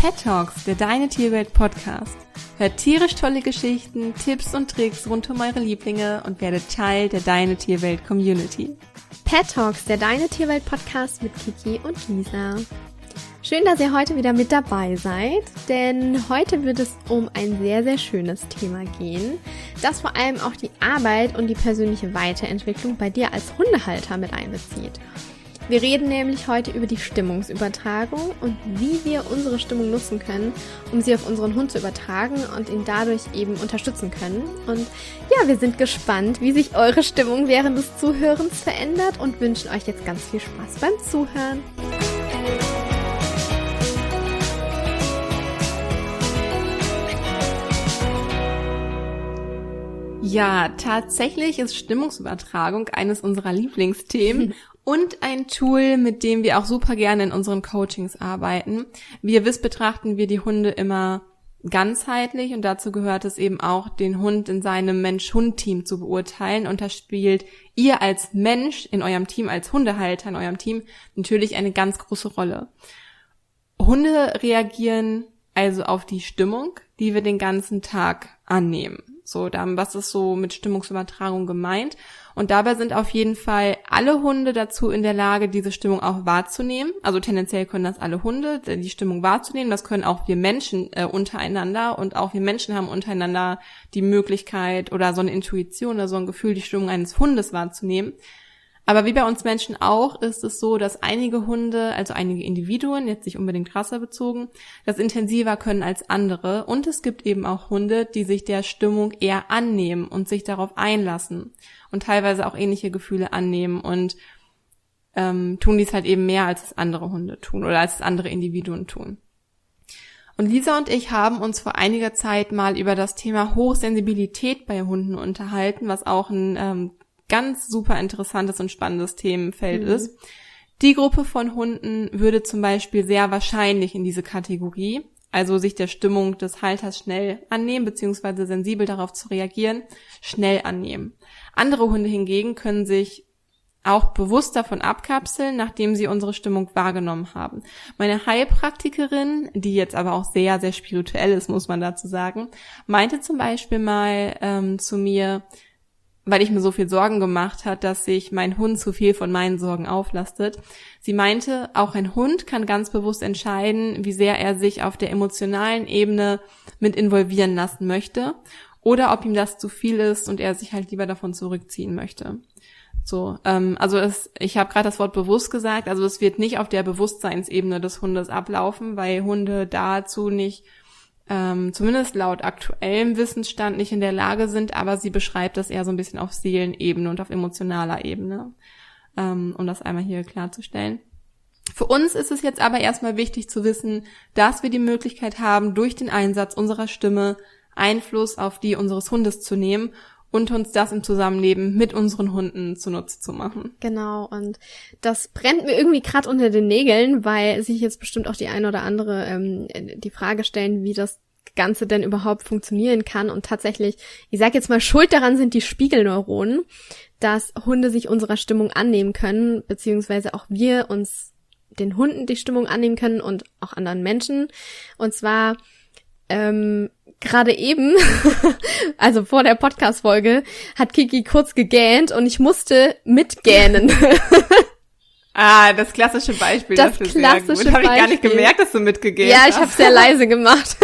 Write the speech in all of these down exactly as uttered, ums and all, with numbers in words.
Pet Talks, der Deine Tierwelt Podcast. Hört tierisch tolle Geschichten, Tipps und Tricks rund um eure Lieblinge und werdet Teil der Deine Tierwelt Community. Pet Talks, der Deine Tierwelt Podcast mit Kiki und Lisa. Schön, dass ihr heute wieder mit dabei seid, denn heute wird es um ein sehr, sehr schönes Thema gehen, das vor allem auch die Arbeit und die persönliche Weiterentwicklung bei dir als Hundehalter mit einbezieht. Wir reden nämlich heute über die Stimmungsübertragung und wie wir unsere Stimmung nutzen können, um sie auf unseren Hund zu übertragen und ihn dadurch eben unterstützen können. Und ja, wir sind gespannt, wie sich eure Stimmung während des Zuhörens verändert und wünschen euch jetzt ganz viel Spaß beim Zuhören. Ja, tatsächlich ist Stimmungsübertragung eines unserer Lieblingsthemen und ein Tool, mit dem wir auch super gerne in unseren Coachings arbeiten. Wie ihr wisst, betrachten wir die Hunde immer ganzheitlich und dazu gehört es eben auch, den Hund in seinem Mensch-Hund-Team zu beurteilen, und da spielt ihr als Mensch in eurem Team, als Hundehalter in eurem Team natürlich eine ganz große Rolle. Hunde reagieren also auf die Stimmung, die wir den ganzen Tag annehmen. So, dann, was ist so mit Stimmungsübertragung gemeint? Und dabei sind auf jeden Fall alle Hunde dazu in der Lage, diese Stimmung auch wahrzunehmen. Also tendenziell können das alle Hunde, die Stimmung wahrzunehmen. Das können auch wir Menschen äh, untereinander, und auch wir Menschen haben untereinander die Möglichkeit oder so eine Intuition oder so ein Gefühl, die Stimmung eines Hundes wahrzunehmen. Aber wie bei uns Menschen auch, ist es so, dass einige Hunde, also einige Individuen, jetzt nicht unbedingt rassebezogen, das intensiver können als andere. Und es gibt eben auch Hunde, die sich der Stimmung eher annehmen und sich darauf einlassen und teilweise auch ähnliche Gefühle annehmen und ähm, tun dies halt eben mehr, als es andere Hunde tun oder als es andere Individuen tun. Und Lisa und ich haben uns vor einiger Zeit mal über das Thema Hochsensibilität bei Hunden unterhalten, was auch ein ähm, ganz super interessantes und spannendes Themenfeld mhm. ist. Die Gruppe von Hunden würde zum Beispiel sehr wahrscheinlich in diese Kategorie, also sich der Stimmung des Halters schnell annehmen, beziehungsweise sensibel darauf zu reagieren, schnell annehmen. Andere Hunde hingegen können sich auch bewusst davon abkapseln, nachdem sie unsere Stimmung wahrgenommen haben. Meine Heilpraktikerin, die jetzt aber auch sehr, sehr spirituell ist, muss man dazu sagen, meinte zum Beispiel mal ähm, zu mir, weil ich mir so viel Sorgen gemacht hat, dass sich mein Hund zu viel von meinen Sorgen auflastet. Sie meinte, auch ein Hund kann ganz bewusst entscheiden, wie sehr er sich auf der emotionalen Ebene mit involvieren lassen möchte oder ob ihm das zu viel ist und er sich halt lieber davon zurückziehen möchte. So, ähm, also es, ich habe gerade das Wort bewusst gesagt, also es wird nicht auf der Bewusstseinsebene des Hundes ablaufen, weil Hunde dazu nicht Ähm, zumindest laut aktuellem Wissensstand nicht in der Lage sind, aber sie beschreibt das eher so ein bisschen auf Seelenebene und auf emotionaler Ebene, ähm, um das einmal hier klarzustellen. Für uns ist es jetzt aber erstmal wichtig zu wissen, dass wir die Möglichkeit haben, durch den Einsatz unserer Stimme Einfluss auf die unseres Hundes zu nehmen und uns das im Zusammenleben mit unseren Hunden zunutze zu machen. Genau, und das brennt mir irgendwie gerade unter den Nägeln, weil sich jetzt bestimmt auch die eine oder andere ähm, die Frage stellen, wie das Ganze denn überhaupt funktionieren kann. Und tatsächlich, ich sag jetzt mal, schuld daran sind die Spiegelneuronen, dass Hunde sich unserer Stimmung annehmen können, beziehungsweise auch wir uns den Hunden die Stimmung annehmen können und auch anderen Menschen. Und zwar ähm, gerade eben, also vor der Podcast-Folge, hat Kiki kurz gegähnt und ich musste mitgähnen. Ah, das klassische Beispiel. Das dafür klassische sehr gut. Habe ich gar nicht gemerkt, dass du mitgegähnt hast. Ja, ich habe sehr leise gemacht.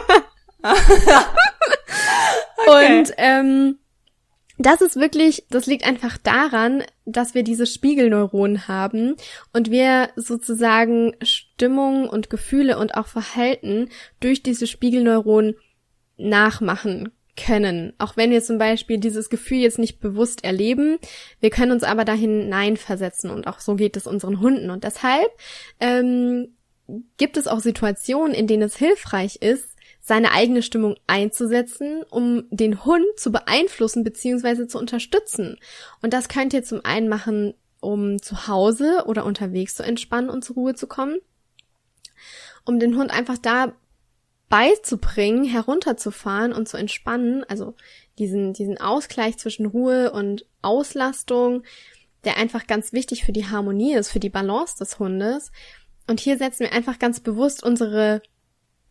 Okay. Und ähm, das ist wirklich, das liegt einfach daran, dass wir diese Spiegelneuronen haben und wir sozusagen Stimmung und Gefühle und auch Verhalten durch diese Spiegelneuronen nachmachen können. Auch wenn wir zum Beispiel dieses Gefühl jetzt nicht bewusst erleben, wir können uns aber dahin hineinversetzen und auch so geht es unseren Hunden. Und deshalb ähm, gibt es auch Situationen, in denen es hilfreich ist, seine eigene Stimmung einzusetzen, um den Hund zu beeinflussen bzw. zu unterstützen. Und das könnt ihr zum einen machen, um zu Hause oder unterwegs zu entspannen und zur Ruhe zu kommen, um den Hund einfach da beizubringen, herunterzufahren und zu entspannen, also diesen diesen Ausgleich zwischen Ruhe und Auslastung, der einfach ganz wichtig für die Harmonie ist, für die Balance des Hundes. Und hier setzen wir einfach ganz bewusst unsere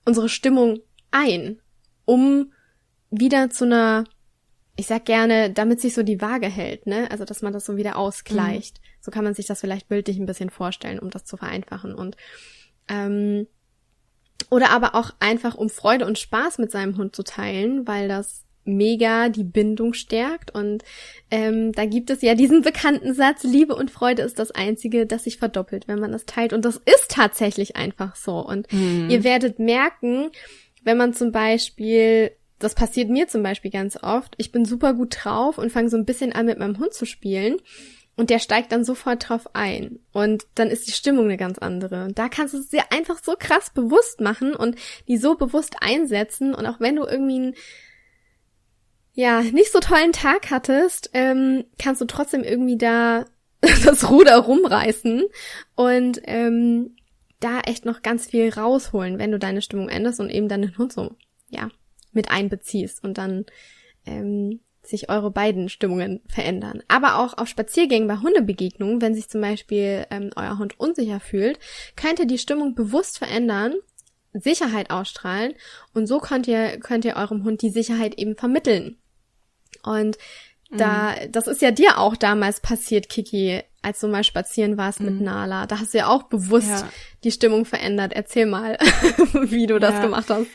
unsere Stimmung ein, um wieder zu einer, ich sag gerne, damit sich so die Waage hält, ne? Also, dass man das so wieder ausgleicht. Mhm. So kann man sich das vielleicht bildlich ein bisschen vorstellen, um das zu vereinfachen. Und ähm, oder aber auch einfach, um Freude und Spaß mit seinem Hund zu teilen, weil das mega die Bindung stärkt. Und ähm, da gibt es ja diesen bekannten Satz, Liebe und Freude ist das Einzige, das sich verdoppelt, wenn man das teilt. Und das ist tatsächlich einfach so. Und mhm. ihr werdet merken, wenn man zum Beispiel, das passiert mir zum Beispiel ganz oft, ich bin super gut drauf und fange so ein bisschen an, mit meinem Hund zu spielen. Und der steigt dann sofort drauf ein. Und dann ist die Stimmung eine ganz andere. Und da kannst du es dir einfach so krass bewusst machen und die so bewusst einsetzen. Und auch wenn du irgendwie einen, ja, nicht so tollen Tag hattest, ähm, kannst du trotzdem irgendwie da das Ruder rumreißen und ähm, da echt noch ganz viel rausholen, wenn du deine Stimmung änderst und eben deinen Hund so, ja, mit einbeziehst und dann ähm, sich eure beiden Stimmungen verändern. Aber auch auf Spaziergängen bei Hundebegegnungen, wenn sich zum Beispiel ähm, euer Hund unsicher fühlt, könnt ihr die Stimmung bewusst verändern, Sicherheit ausstrahlen und so könnt ihr, könnt ihr eurem Hund die Sicherheit eben vermitteln. Und da, mhm. das ist ja dir auch damals passiert, Kiki, als du mal spazieren warst mhm. mit Nala. Da hast du ja auch bewusst ja. die Stimmung verändert. Erzähl mal, wie du das ja. gemacht hast.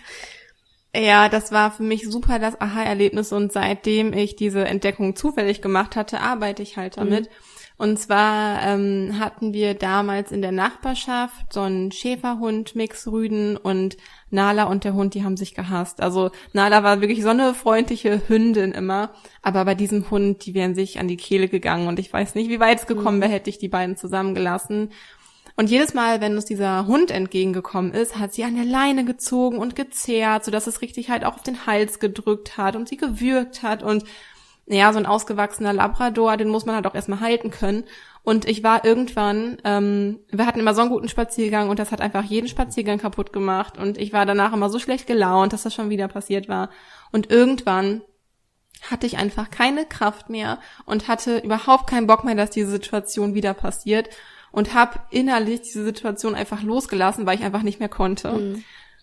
Ja, das war für mich super das Aha-Erlebnis und seitdem ich diese Entdeckung zufällig gemacht hatte, arbeite ich halt damit. Mhm. Und zwar ähm, hatten wir damals in der Nachbarschaft so einen Schäferhund-Mix-Rüden und Nala und der Hund, die haben sich gehasst. Also Nala war wirklich so eine freundliche Hündin immer, aber bei diesem Hund, die wären sich an die Kehle gegangen und ich weiß nicht, wie weit es gekommen wäre, hätte ich die beiden zusammengelassen. Und jedes Mal, wenn uns dieser Hund entgegengekommen ist, hat sie an der Leine gezogen und gezerrt, sodass es richtig halt auch auf den Hals gedrückt hat und sie gewürgt hat. Und ja, so ein ausgewachsener Labrador, den muss man halt auch erstmal halten können. Und ich war irgendwann, ähm, wir hatten immer so einen guten Spaziergang und das hat einfach jeden Spaziergang kaputt gemacht. Und ich war danach immer so schlecht gelaunt, dass das schon wieder passiert war. Und irgendwann hatte ich einfach keine Kraft mehr und hatte überhaupt keinen Bock mehr, dass diese Situation wieder passiert. Und habe innerlich diese Situation einfach losgelassen, weil ich einfach nicht mehr konnte. Mhm.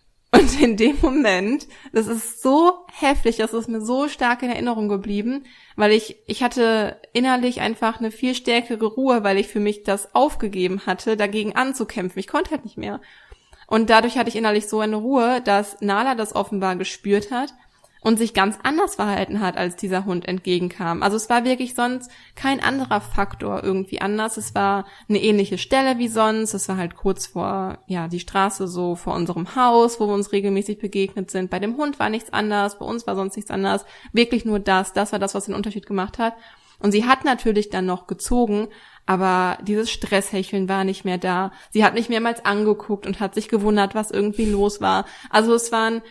Und in dem Moment, das ist so heftig, das ist mir so stark in Erinnerung geblieben, weil ich ich hatte innerlich einfach eine viel stärkere Ruhe, weil ich für mich das aufgegeben hatte, dagegen anzukämpfen. Ich konnte halt nicht mehr. Und dadurch hatte ich innerlich so eine Ruhe, dass Nala das offenbar gespürt hat und sich ganz anders verhalten hat, als dieser Hund entgegenkam. Also es war wirklich sonst kein anderer Faktor irgendwie anders. Es war eine ähnliche Stelle wie sonst. Es war halt kurz vor, ja, die Straße so vor unserem Haus, wo wir uns regelmäßig begegnet sind. Bei dem Hund war nichts anders, bei uns war sonst nichts anders. Wirklich nur das. Das war das, was den Unterschied gemacht hat. Und sie hat natürlich dann noch gezogen, aber dieses Stresshecheln war nicht mehr da. Sie hat mich mehrmals angeguckt und hat sich gewundert, was irgendwie los war. Also es waren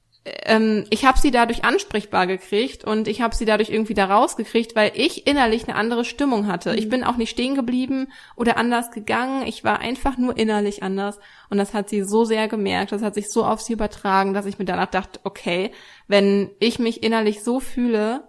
Ähm, ich habe sie dadurch ansprechbar gekriegt und ich habe sie dadurch irgendwie da rausgekriegt, weil ich innerlich eine andere Stimmung hatte. Mhm. Ich bin auch nicht stehen geblieben oder anders gegangen. Ich war einfach nur innerlich anders und das hat sie so sehr gemerkt. Das hat sich so auf sie übertragen, dass ich mir danach dachte, okay, wenn ich mich innerlich so fühle,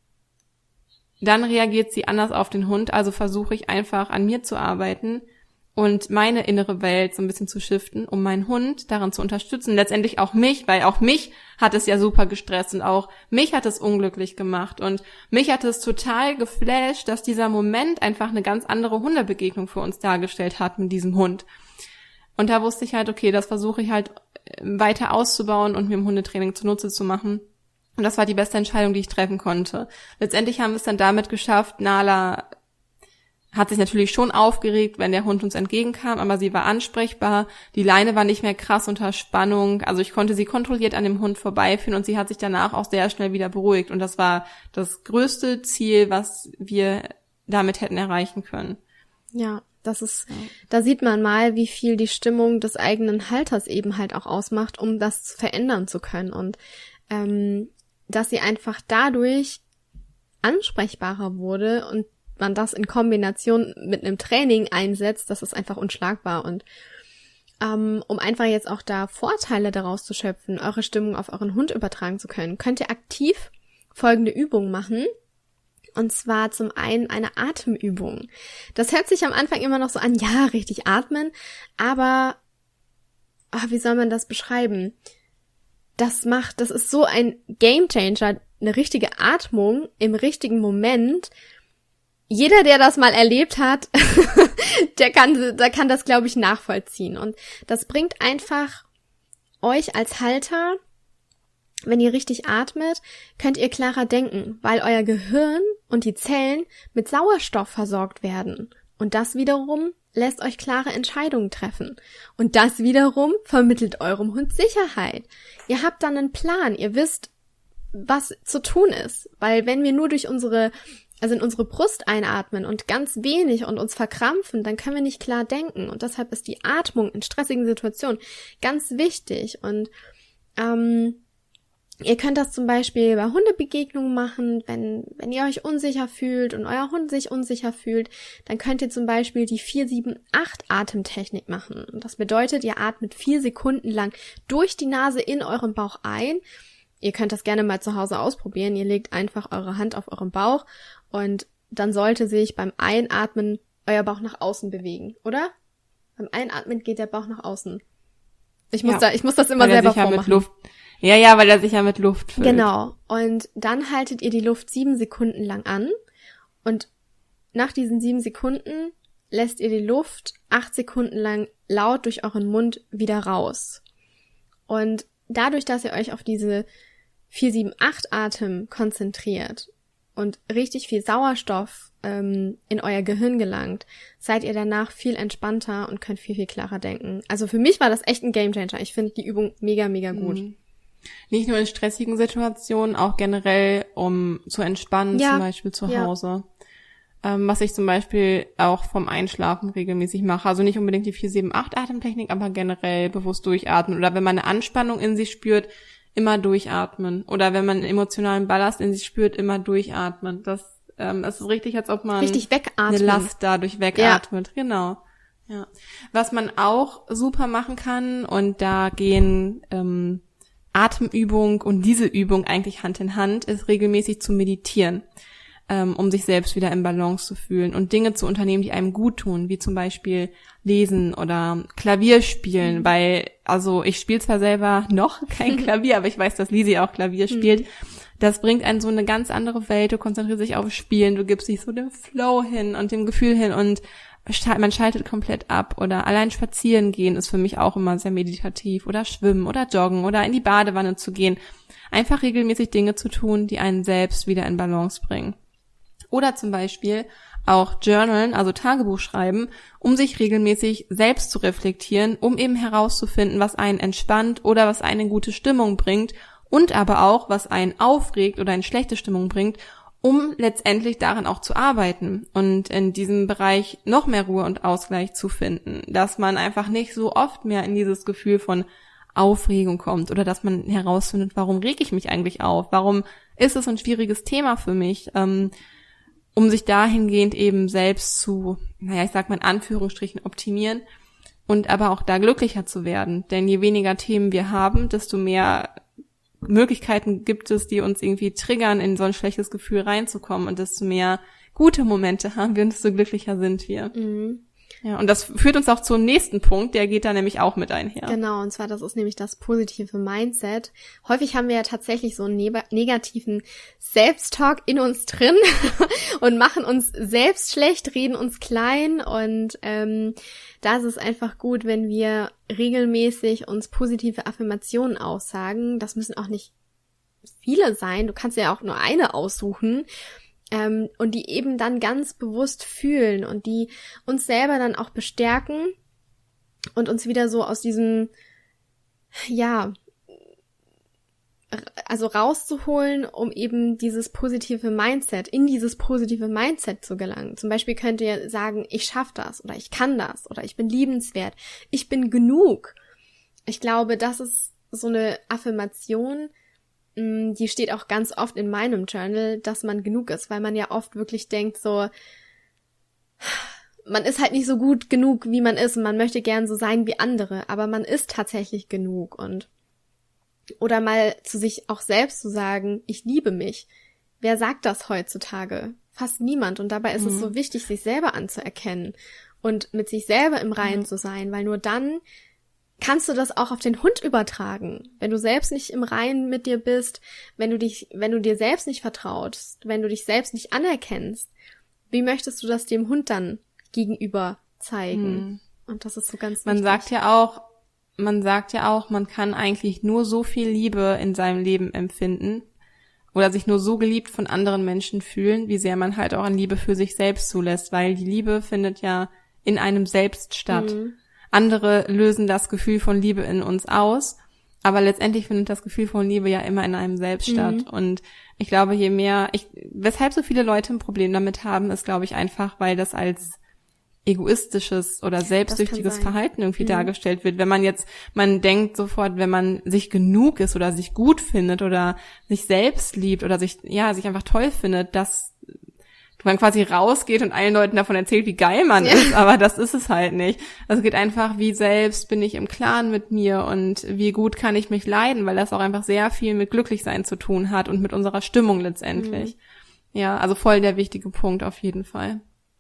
dann reagiert sie anders auf den Hund. Also versuche ich einfach an mir zu arbeiten und meine innere Welt so ein bisschen zu shiften, um meinen Hund daran zu unterstützen. Letztendlich auch mich, weil auch mich hat es ja super gestresst und auch mich hat es unglücklich gemacht. Und mich hat es total geflasht, dass dieser Moment einfach eine ganz andere Hundebegegnung für uns dargestellt hat mit diesem Hund. Und da wusste ich halt, okay, das versuche ich halt weiter auszubauen und mir im Hundetraining zunutze zu machen. Und das war die beste Entscheidung, die ich treffen konnte. Letztendlich haben wir es dann damit geschafft, Nala hat sich natürlich schon aufgeregt, wenn der Hund uns entgegenkam, aber sie war ansprechbar. Die Leine war nicht mehr krass unter Spannung. Also ich konnte sie kontrolliert an dem Hund vorbeiführen und sie hat sich danach auch sehr schnell wieder beruhigt. Und das war das größte Ziel, was wir damit hätten erreichen können. Ja, das ist, ja. Da sieht man mal, wie viel die Stimmung des eigenen Halters eben halt auch ausmacht, um das verändern zu können. Und ähm, dass sie einfach dadurch ansprechbarer wurde und man das in Kombination mit einem Training einsetzt, das ist einfach unschlagbar. Und ähm, um einfach jetzt auch da Vorteile daraus zu schöpfen, eure Stimmung auf euren Hund übertragen zu können, könnt ihr aktiv folgende Übung machen. Und zwar zum einen eine Atemübung. Das hört sich am Anfang immer noch so an, ja, richtig atmen, aber ach, wie soll man das beschreiben? das macht, das ist so ein Gamechanger, eine richtige Atmung im richtigen Moment. Jeder, der das mal erlebt hat, der kann, der kann das, glaube ich, nachvollziehen. Und das bringt einfach euch als Halter, wenn ihr richtig atmet, könnt ihr klarer denken, weil euer Gehirn und die Zellen mit Sauerstoff versorgt werden. Und das wiederum lässt euch klare Entscheidungen treffen. Und das wiederum vermittelt eurem Hund Sicherheit. Ihr habt dann einen Plan, ihr wisst, was zu tun ist. Weil wenn wir nur durch unsere, also in unsere Brust einatmen und ganz wenig und uns verkrampfen, dann können wir nicht klar denken. Und deshalb ist die Atmung in stressigen Situationen ganz wichtig. Und ähm, ihr könnt das zum Beispiel bei Hundebegegnungen machen, wenn wenn ihr euch unsicher fühlt und euer Hund sich unsicher fühlt, dann könnt ihr zum Beispiel die vier sieben acht Atemtechnik machen. Und das bedeutet, ihr atmet vier Sekunden lang durch die Nase in euren Bauch ein. Ihr könnt das gerne mal zu Hause ausprobieren. Ihr legt einfach eure Hand auf euren Bauch und dann sollte sich beim Einatmen euer Bauch nach außen bewegen, oder? Beim Einatmen geht der Bauch nach außen. Ich muss ja, da, ich muss das immer selber vormachen. Mit Luft Ja, ja, weil er sich ja mit Luft füllt. Genau. Und dann haltet ihr die Luft sieben Sekunden lang an und nach diesen sieben Sekunden lässt ihr die Luft acht Sekunden lang laut durch euren Mund wieder raus. Und dadurch, dass ihr euch auf diese vier sieben acht Atem konzentriert und richtig viel Sauerstoff ähm, in euer Gehirn gelangt, seid ihr danach viel entspannter und könnt viel, viel klarer denken. Also für mich war das echt ein Gamechanger. Ich finde die Übung mega, mega gut. Mhm. Nicht nur in stressigen Situationen, auch generell, um zu entspannen, ja, zum Beispiel zu ja. Hause. Ähm, was ich zum Beispiel auch vom Einschlafen regelmäßig mache. Also nicht unbedingt die vier sieben acht Atemtechnik, aber generell bewusst durchatmen. Oder wenn man eine Anspannung in sich spürt, immer durchatmen. Oder wenn man einen emotionalen Ballast in sich spürt, immer durchatmen. Das, ähm, das ist richtig, als ob man richtig wegatmen. eine Last dadurch wegatmet. Ja. Genau. Ja. Was man auch super machen kann, und da gehen ähm, Atemübung und diese Übung eigentlich Hand in Hand, ist regelmäßig zu meditieren, ähm, um sich selbst wieder in Balance zu fühlen und Dinge zu unternehmen, die einem gut tun, wie zum Beispiel lesen oder Klavier spielen, mhm. weil, also ich spiele zwar selber noch kein Klavier, aber ich weiß, dass Lisi auch Klavier spielt. Mhm. Das bringt einen so eine ganz andere Welt, du konzentrierst dich auf Spielen, du gibst dich so dem Flow hin und dem Gefühl hin und man schaltet komplett ab. Oder allein spazieren gehen ist für mich auch immer sehr meditativ. Oder schwimmen oder joggen oder in die Badewanne zu gehen. Einfach regelmäßig Dinge zu tun, die einen selbst wieder in Balance bringen. Oder zum Beispiel auch Journalen, also Tagebuch schreiben, um sich regelmäßig selbst zu reflektieren, um eben herauszufinden, was einen entspannt oder was einen in gute Stimmung bringt und aber auch, was einen aufregt oder in schlechte Stimmung bringt, um letztendlich daran auch zu arbeiten und in diesem Bereich noch mehr Ruhe und Ausgleich zu finden, dass man einfach nicht so oft mehr in dieses Gefühl von Aufregung kommt oder dass man herausfindet, warum reg ich mich eigentlich auf, warum ist es ein schwieriges Thema für mich, ähm, um sich dahingehend eben selbst zu, naja, ich sag mal in Anführungsstrichen optimieren und aber auch da glücklicher zu werden, denn je weniger Themen wir haben, desto mehr Möglichkeiten gibt es, die uns irgendwie triggern, in so ein schlechtes Gefühl reinzukommen, und desto mehr gute Momente haben wir und desto glücklicher sind wir. Mhm. Ja, und das führt uns auch zum nächsten Punkt, der geht da nämlich auch mit einher. Genau, und zwar das ist nämlich das positive Mindset. Häufig haben wir ja tatsächlich so einen ne- negativen Selbsttalk in uns drin und machen uns selbst schlecht, reden uns klein, und ähm, da ist es einfach gut, wenn wir regelmäßig uns positive Affirmationen aussagen. Das müssen auch nicht viele sein, du kannst ja auch nur eine aussuchen. Ähm, und die eben dann ganz bewusst fühlen und die uns selber dann auch bestärken und uns wieder so aus diesem, ja, also rauszuholen, um eben dieses positive Mindset, in dieses positive Mindset zu gelangen. Zum Beispiel könnt ihr sagen, ich schaffe das oder ich kann das oder ich bin liebenswert, ich bin genug. Ich glaube, das ist so eine Affirmation, die steht auch ganz oft in meinem Journal, dass man genug ist, weil man ja oft wirklich denkt so, man ist halt nicht so gut genug, wie man ist, und man möchte gern so sein wie andere, aber man ist tatsächlich genug. Und oder mal zu sich auch selbst zu sagen, ich liebe mich. Wer sagt das heutzutage? Fast niemand. Und dabei ist mhm. es so wichtig, sich selber anzuerkennen und mit sich selber im Reinen mhm. zu sein, weil nur dann kannst du das auch auf den Hund übertragen. Wenn du selbst nicht im Reinen mit dir bist, wenn du dich, wenn du dir selbst nicht vertraust, wenn du dich selbst nicht anerkennst, wie möchtest du das dem Hund dann gegenüber zeigen? Hm. Und das ist so ganz wichtig. Man sagt ja auch, man sagt ja auch, man kann eigentlich nur so viel Liebe in seinem Leben empfinden oder sich nur so geliebt von anderen Menschen fühlen, wie sehr man halt auch an Liebe für sich selbst zulässt, weil die Liebe findet ja in einem selbst statt. Mhm. Andere lösen das Gefühl von Liebe in uns aus, aber letztendlich findet das Gefühl von Liebe ja immer in einem selbst mhm. statt. Und ich glaube, je mehr, ich, weshalb so viele Leute ein Problem damit haben, ist, glaube ich, einfach, weil das als egoistisches oder selbstsüchtiges Verhalten irgendwie mhm. dargestellt wird. Wenn man jetzt, man denkt sofort, wenn man sich genug ist oder sich gut findet oder sich selbst liebt oder sich, ja, sich einfach toll findet, dass man quasi rausgeht und allen Leuten davon erzählt, wie geil man ja. ist, aber das ist es halt nicht. Also es geht einfach, wie selbst bin ich im Klaren mit mir und wie gut kann ich mich leiden, weil das auch einfach sehr viel mit Glücklichsein zu tun hat und mit unserer Stimmung letztendlich. Mhm. Ja, also voll der wichtige Punkt auf jeden Fall.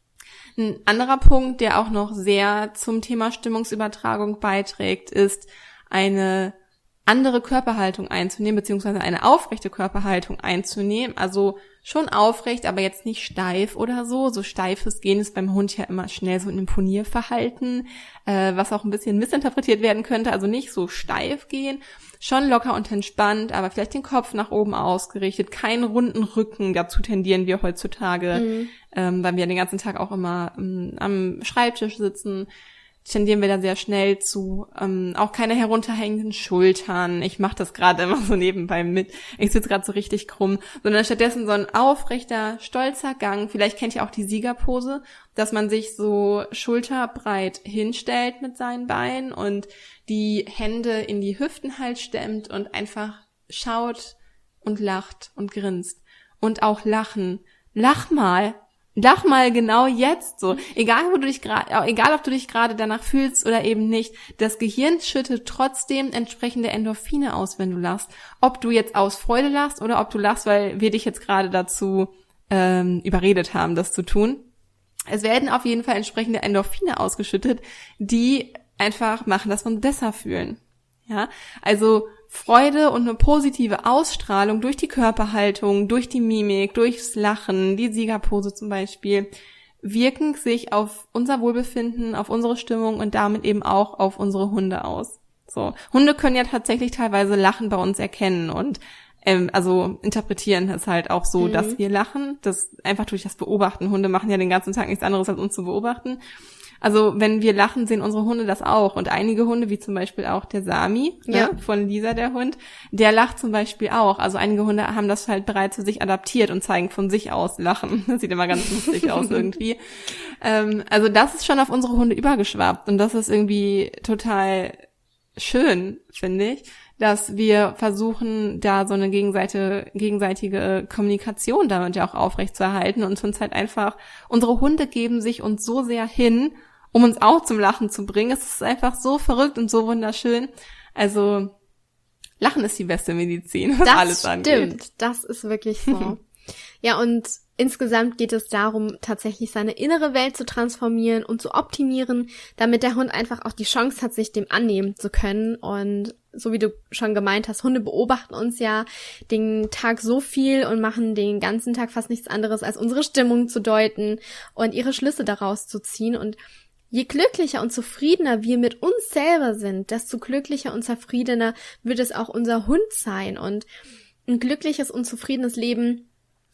Ein anderer Punkt, der auch noch sehr zum Thema Stimmungsübertragung beiträgt, ist eine andere Körperhaltung einzunehmen, beziehungsweise eine aufrechte Körperhaltung einzunehmen. Also schon aufrecht, aber jetzt nicht steif oder so. So steifes Gehen ist beim Hund ja immer schnell so ein Imponierverhalten, äh, was auch ein bisschen missinterpretiert werden könnte. Also nicht so steif gehen, schon locker und entspannt, aber vielleicht den Kopf nach oben ausgerichtet, keinen runden Rücken. Dazu tendieren wir heutzutage, mhm. ähm, weil wir den ganzen Tag auch immer ähm, am Schreibtisch sitzen, tendieren wir da sehr schnell zu. Ähm, auch keine herunterhängenden Schultern. Ich mache das gerade immer so nebenbei mit. Ich sitze gerade so richtig krumm. Sondern stattdessen so ein aufrechter, stolzer Gang. Vielleicht kennt ihr auch die Siegerpose, dass man sich so schulterbreit hinstellt mit seinen Beinen und die Hände in die Hüften halt stemmt und einfach schaut und lacht und grinst. Und auch lachen. Lach mal. Lach mal genau jetzt so. Egal, wo du dich gerade, egal, ob du dich gerade danach fühlst oder eben nicht. Das Gehirn schüttet trotzdem entsprechende Endorphine aus, wenn du lachst. Ob du jetzt aus Freude lachst oder ob du lachst, weil wir dich jetzt gerade dazu ähm, überredet haben, das zu tun. Es werden auf jeden Fall entsprechende Endorphine ausgeschüttet, die einfach machen, dass wir uns besser fühlen. Ja, also Freude und eine positive Ausstrahlung durch die Körperhaltung, durch die Mimik, durchs Lachen, die Siegerpose zum Beispiel, wirken sich auf unser Wohlbefinden, auf unsere Stimmung und damit eben auch auf unsere Hunde aus. So, Hunde können ja tatsächlich teilweise Lachen bei uns erkennen und ähm, also interpretieren es halt auch so, mhm. dass wir lachen, das einfach durch das Beobachten. Hunde machen ja den ganzen Tag nichts anderes, als uns zu beobachten. Also wenn wir lachen, sehen unsere Hunde das auch. Und einige Hunde, wie zum Beispiel auch der Sami, ja. ne, von Lisa, der Hund, der lacht zum Beispiel auch. Also einige Hunde haben das halt bereits für sich adaptiert und zeigen von sich aus Lachen. Das sieht immer ganz lustig aus irgendwie. Ähm, also das ist schon auf unsere Hunde übergeschwappt. Und das ist irgendwie total schön, finde ich, dass wir versuchen, da so eine gegenseitige, gegenseitige Kommunikation damit ja auch aufrechtzuerhalten und uns halt einfach, unsere Hunde geben sich uns so sehr hin, um uns auch zum Lachen zu bringen. Es ist einfach so verrückt und so wunderschön. Also, Lachen ist die beste Medizin, was das alles angeht. Das stimmt, das ist wirklich so. Ja, und insgesamt geht es darum, tatsächlich seine innere Welt zu transformieren und zu optimieren, damit der Hund einfach auch die Chance hat, sich dem annehmen zu können. Und so wie du schon gemeint hast, Hunde beobachten uns ja den Tag so viel und machen den ganzen Tag fast nichts anderes, als unsere Stimmung zu deuten und ihre Schlüsse daraus zu ziehen. Und je glücklicher und zufriedener wir mit uns selber sind, desto glücklicher und zufriedener wird es auch unser Hund sein. Und ein glückliches und zufriedenes Leben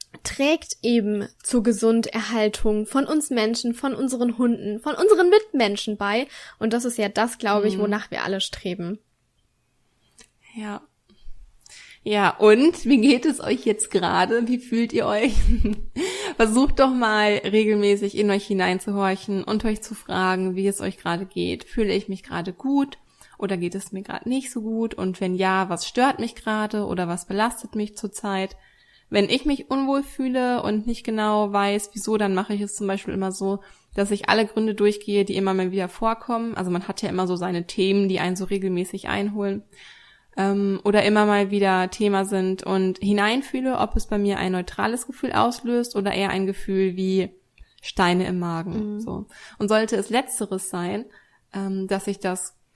trägt eben zur Gesunderhaltung von uns Menschen, von unseren Hunden, von unseren Mitmenschen bei. Und das ist ja das, glaube ich, wonach wir alle streben. Ja. Ja, und wie geht es euch jetzt gerade? Wie fühlt ihr euch? Versucht doch mal regelmäßig in euch hineinzuhorchen und euch zu fragen, wie es euch gerade geht. Fühle ich mich gerade gut oder geht es mir gerade nicht so gut? Und wenn ja, was stört mich gerade oder was belastet mich zurzeit? Wenn ich mich unwohl fühle und nicht genau weiß, wieso, dann mache ich es zum Beispiel immer so, dass ich alle Gründe durchgehe, die immer mal wieder vorkommen. Also man hat ja immer so seine Themen, die einen so regelmäßig einholen ähm, oder immer mal wieder Thema sind und hineinfühle, ob es bei mir ein neutrales Gefühl auslöst oder eher ein Gefühl wie Steine im Magen. Mhm. So. Und sollte es Letzteres sein, ähm, dass ich das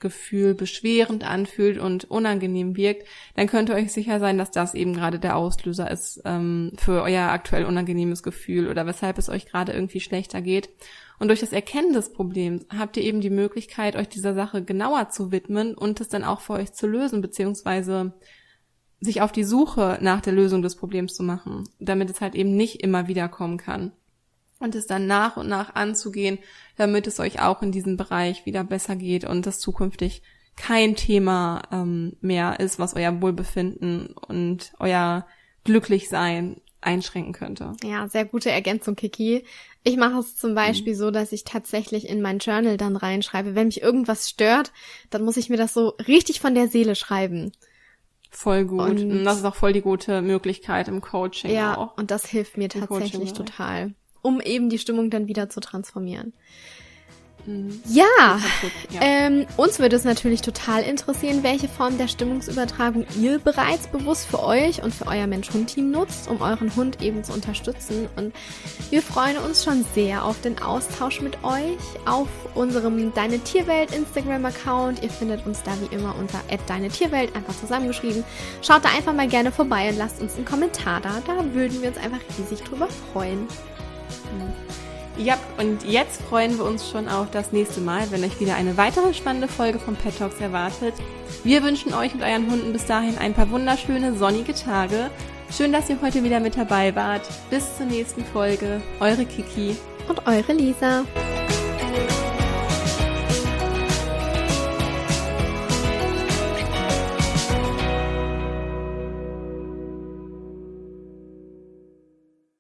Gefühl beschwerend anfühlt und unangenehm wirkt, dann könnt ihr euch sicher sein, dass das eben gerade der Auslöser ist ähm, für euer aktuell unangenehmes Gefühl oder weshalb es euch gerade irgendwie schlechter geht. Und durch das Erkennen des Problems habt ihr eben die Möglichkeit, euch dieser Sache genauer zu widmen und es dann auch für euch zu lösen, beziehungsweise sich auf die Suche nach der Lösung des Problems zu machen, damit es halt eben nicht immer wieder kommen kann. Und es dann nach und nach anzugehen, damit es euch auch in diesem Bereich wieder besser geht und das zukünftig kein Thema ähm, mehr ist, was euer Wohlbefinden und euer Glücklichsein einschränken könnte. Ja, sehr gute Ergänzung, Kiki. Ich mache es zum Beispiel mhm. so, dass ich tatsächlich in mein Journal dann reinschreibe, wenn mich irgendwas stört, dann muss ich mir das so richtig von der Seele schreiben. Voll gut. Und das ist auch voll die gute Möglichkeit im Coaching ja, auch. Ja, und das hilft mir tatsächlich total, um eben die Stimmung dann wieder zu transformieren. Mhm. Ja, ja. Ähm, uns würde es natürlich total interessieren, welche Form der Stimmungsübertragung ihr bereits bewusst für euch und für euer Mensch-Hund-Team nutzt, um euren Hund eben zu unterstützen. Und wir freuen uns schon sehr auf den Austausch mit euch auf unserem Deine Tierwelt Instagram-Account. Ihr findet uns da wie immer unter at deine Tierwelt, einfach zusammengeschrieben. Schaut da einfach mal gerne vorbei und lasst uns einen Kommentar da. Da würden wir uns einfach riesig drüber freuen. Mhm. Ja, und jetzt freuen wir uns schon auf das nächste Mal, wenn euch wieder eine weitere spannende Folge von Pet Talks erwartet. Wir wünschen euch und euren Hunden bis dahin ein paar wunderschöne, sonnige Tage. Schön, dass ihr heute wieder mit dabei wart. Bis zur nächsten Folge. Eure Kiki und eure Lisa.